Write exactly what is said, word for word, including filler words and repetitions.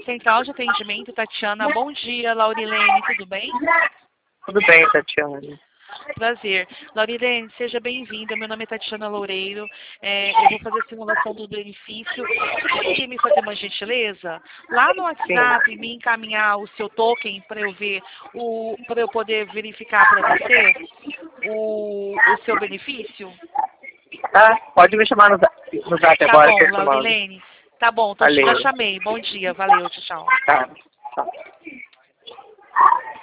Central de Atendimento, Tatiana. Bom dia, Laurilene, tudo bem? Tudo bem, Tatiana. Prazer. Laurilene, seja bem-vinda. Meu nome é Tatiana Loureiro. É, eu vou fazer a simulação do benefício. Você poderia me fazer uma gentileza? Lá no WhatsApp, Sim. me encaminhar o seu token para eu ver, para eu poder verificar para você o, o seu benefício? Tá, pode me chamar no zap, no zap tá agora. Bom, que eu Laurilene. Tá bom, tô, já chamei. Bom dia, valeu, tchau, tchau. Tá, tchau.